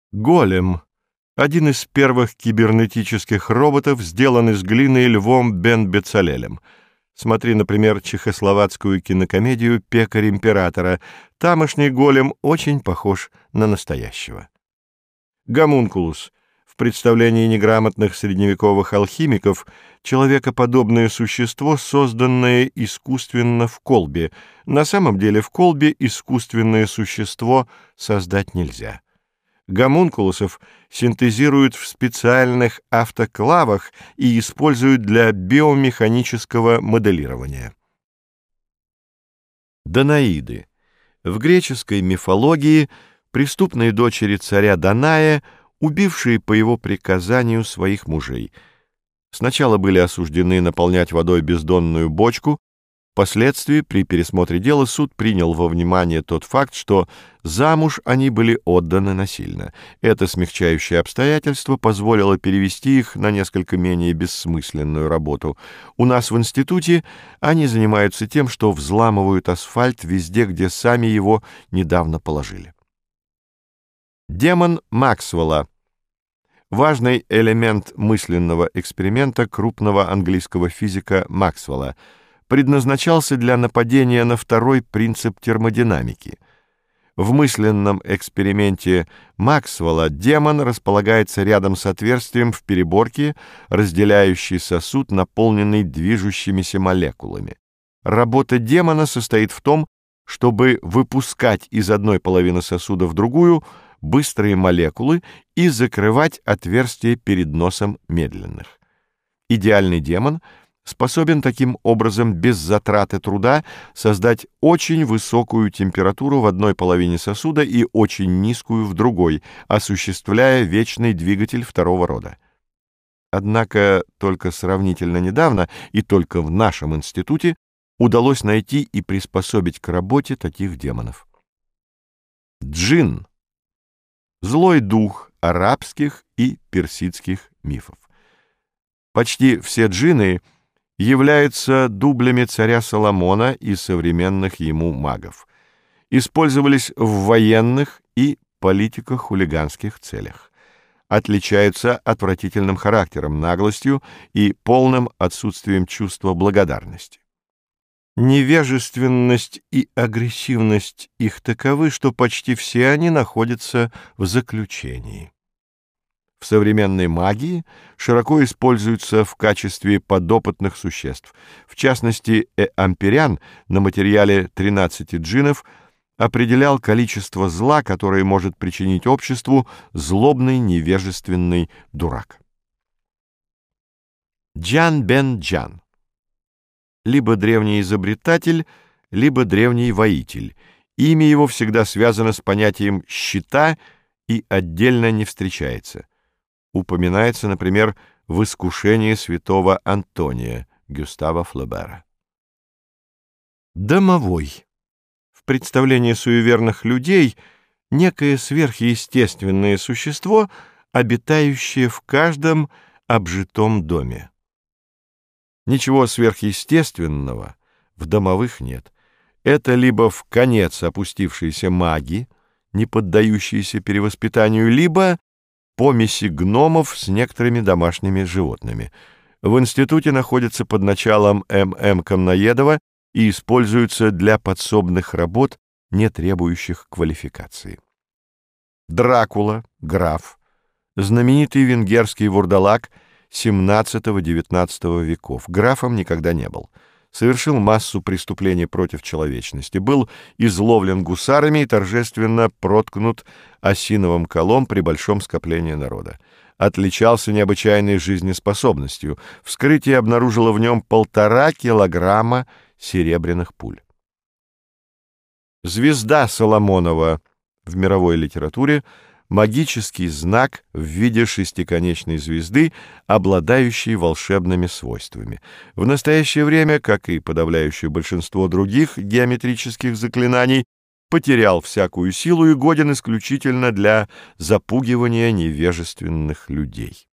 Голем — один из первых кибернетических роботов, сделан из глины Львом бен Бецалелем. Смотри, например, чехословацкую кинокомедию «Пекарь императора». Тамошний голем очень похож на настоящего. Гомункулус — в представлении неграмотных средневековых алхимиков человекоподобное существо, созданное искусственно в колбе. На самом деле в колбе искусственное существо создать нельзя. Гомункулусов синтезируют в специальных автоклавах и используют для биомеханического моделирования. Данаиды. В греческой мифологии преступные дочери царя Даная, убившие по его приказанию своих мужей. Сначала были осуждены наполнять водой бездонную бочку. Впоследствии, при пересмотре дела, суд принял во внимание тот факт, что замуж они были отданы насильно. Это смягчающее обстоятельство позволило перевести их на несколько менее бессмысленную работу. У нас в институте они занимаются тем, что взламывают асфальт везде, где сами его недавно положили. Демон Максвелла. Важный элемент мысленного эксперимента крупного английского физика Максвелла. Предназначался для нападения на второй принцип термодинамики. В мысленном эксперименте Максвелла демон располагается рядом с отверстием в переборке, разделяющей сосуд, наполненный движущимися молекулами. Работа демона состоит в том, чтобы выпускать из одной половины сосуда в другую быстрые молекулы и закрывать отверстие перед носом медленных. Идеальный демон способен таким образом без затраты труда создать очень высокую температуру в одной половине сосуда и очень низкую в другой, осуществляя вечный двигатель второго рода. Однако только сравнительно недавно и только в нашем институте удалось найти и приспособить к работе таких демонов. Джин — злой дух арабских и персидских мифов. Почти все джинны являются дублями царя Соломона и современных ему магов. Использовались в военных и политико-хулиганских целях. Отличаются отвратительным характером, наглостью и полным отсутствием чувства благодарности. Невежественность и агрессивность их таковы, что почти все они находятся в заключении. В современной магии широко используются в качестве подопытных существ. В частности, Амперян на материале 13 джиннов определял количество зла, которое может причинить обществу злобный невежественный дурак. Джан бен Джан. Либо древний изобретатель, либо древний воитель. Имя его всегда связано с понятием «щита» и отдельно не встречается. Упоминается, например, в «Искушении святого Антония» Гюстава Флобера. Домовой. В представлении суеверных людей некое сверхъестественное существо, обитающее в каждом обжитом доме. Ничего сверхъестественного в домовых нет. Это либо вконец опустившиеся маги, не поддающиеся перевоспитанию, либо помеси гномов с некоторыми домашними животными. В институте находится под началом М.М. Камноедова и используются для подсобных работ, не требующих квалификации. Дракула, граф, знаменитый венгерский вурдалак XVII-XIX веков, графом никогда не был. Совершил массу преступлений против человечности, был изловлен гусарами и торжественно проткнут осиновым колом при большом скоплении народа. Отличался необычайной жизнеспособностью. Вскрытие обнаружило в нем 1,5 килограмма серебряных пуль. Звезда Соломонова в мировой литературе — магический знак в виде шестиконечной звезды, обладающей волшебными свойствами. В настоящее время, как и подавляющее большинство других геометрических заклинаний, потерял всякую силу и годен исключительно для запугивания невежественных людей.